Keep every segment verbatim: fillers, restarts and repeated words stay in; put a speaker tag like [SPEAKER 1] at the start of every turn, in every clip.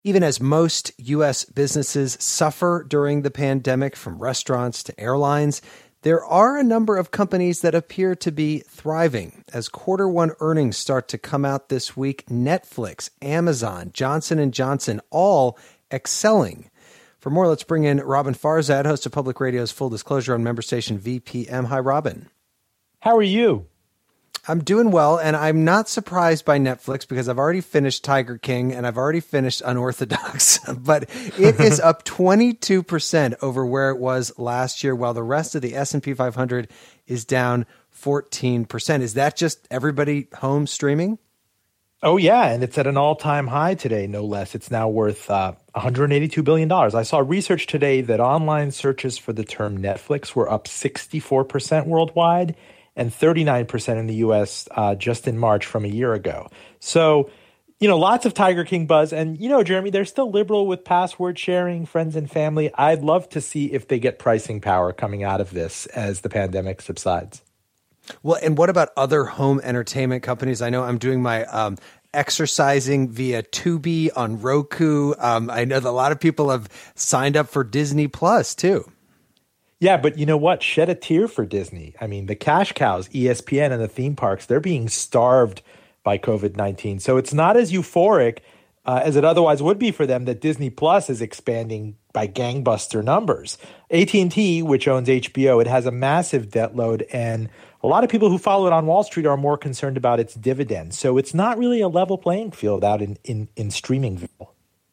[SPEAKER 1] Even as most U S businesses suffer during the pandemic, from restaurants to airlines, there are a number of companies that appear to be thriving. As quarter one earnings start to come out this week, Netflix, Amazon, Johnson and Johnson, all excelling. For more, let's bring in Robin Farzad, host of Public Radio's Full Disclosure on member station V P M. Hi, Robin.
[SPEAKER 2] How are you?
[SPEAKER 1] I'm doing well, and I'm not surprised by Netflix because I've already finished Tiger King and I've already finished Unorthodox, but it is up twenty-two percent over where it was last year, while the rest of the S and P five hundred is down fourteen percent. Is that just everybody home streaming?
[SPEAKER 2] Oh, yeah, and it's at an all-time high today, no less. It's now worth uh, one hundred eighty-two billion dollars. I saw research today that online searches for the term Netflix were up sixty-four percent worldwide, and thirty-nine percent in the U S uh, just in March from a year ago. So, you know, lots of Tiger King buzz. And, you know, Jeremy, they're still liberal with password sharing, friends and family. I'd love to see if they get pricing power coming out of this as the pandemic subsides.
[SPEAKER 1] Well, and what about other home entertainment companies? I know I'm doing my um, exercising via Tubi on Roku. Um, I know that a lot of people have signed up for Disney Plus, too.
[SPEAKER 2] Yeah, but you know what? Shed a tear for Disney. I mean, the cash cows, E S P N and the theme parks, they're being starved by COVID nineteen. So it's not as euphoric uh, as it otherwise would be for them that Disney Plus is expanding by gangbuster numbers. A T and T, which owns H B O, it has a massive debt load, and a lot of people who follow it on Wall Street are more concerned about its dividends. So it's not really a level playing field out in, in, in Streamingville.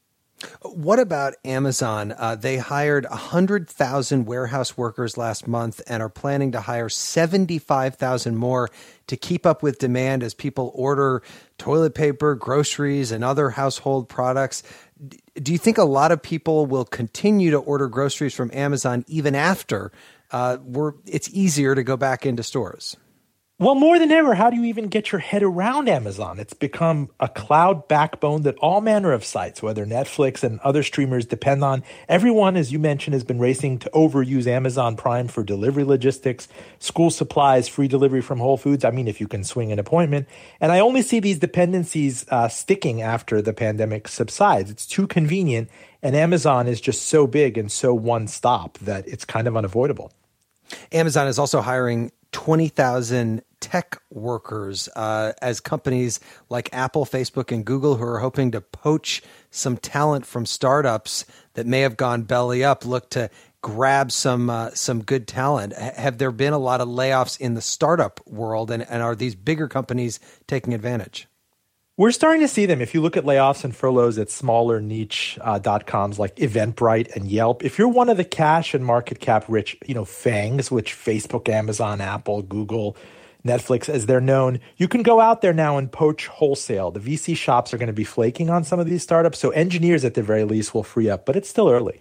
[SPEAKER 1] What about Amazon? Uh, they hired one hundred thousand warehouse workers last month and are planning to hire seventy-five thousand more to keep up with demand as people order toilet paper, groceries, and other household products. Do you think a lot of people will continue to order groceries from Amazon even after uh, we're, it's easier to go back into stores?
[SPEAKER 2] Well, more than ever, how do you even get your head around Amazon? It's become a cloud backbone that all manner of sites, whether Netflix and other streamers, depend on. Everyone, as you mentioned, has been racing to overuse Amazon Prime for delivery logistics, school supplies, free delivery from Whole Foods. I mean, if you can swing an appointment. And I only see these dependencies uh, sticking after the pandemic subsides. It's too convenient. And Amazon is just so big and so one-stop that it's kind of unavoidable.
[SPEAKER 1] Amazon is also hiring twenty thousand tech workers uh, as companies like Apple, Facebook, and Google, who are hoping to poach some talent from startups that may have gone belly up, look to grab some uh, some good talent. H- have there been a lot of layoffs in the startup world, and, and are these bigger companies taking advantage?
[SPEAKER 2] We're starting to see them. If you look at layoffs and furloughs at smaller niche uh, dot coms like Eventbrite and Yelp, if you're one of the cash and market cap rich, you know, FANGs, which Facebook, Amazon, Apple, Google, Netflix, as they're known, you can go out there now and poach wholesale. The V C shops are going to be flaking on some of these startups, so engineers at the very least will free up, but it's still early.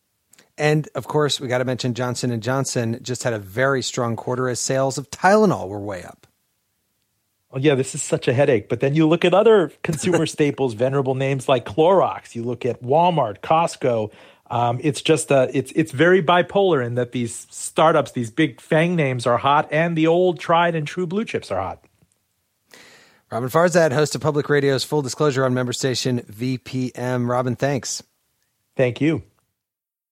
[SPEAKER 1] And of course, we got to mention Johnson and Johnson just had a very strong quarter as sales of Tylenol were way up.
[SPEAKER 2] Well, yeah, this is such a headache. But then you look at other consumer staples, venerable names like Clorox. You look at Walmart, Costco. Um, it's just a, it's it's very bipolar in that these startups, these big FANG names are hot, and the old tried and true blue chips are hot.
[SPEAKER 1] Robin Farzad, host of Public Radio's Full Disclosure on member station V P M. Robin, thanks.
[SPEAKER 2] Thank you.